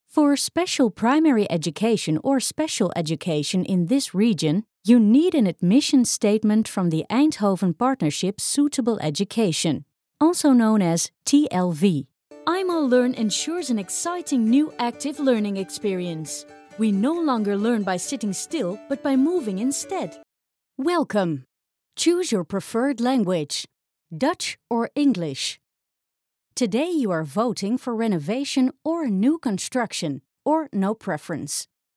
For special primary education or special education in this region, you need an admission statement from the Eindhoven Partnership Suitable Education, also known as TLV. IMO-Learn ensures an exciting new active learning experience. We no longer learn by sitting still, but by moving instead. Welcome! Choose your preferred language, Dutch or English. Today you are voting for renovation or new construction, or no preference.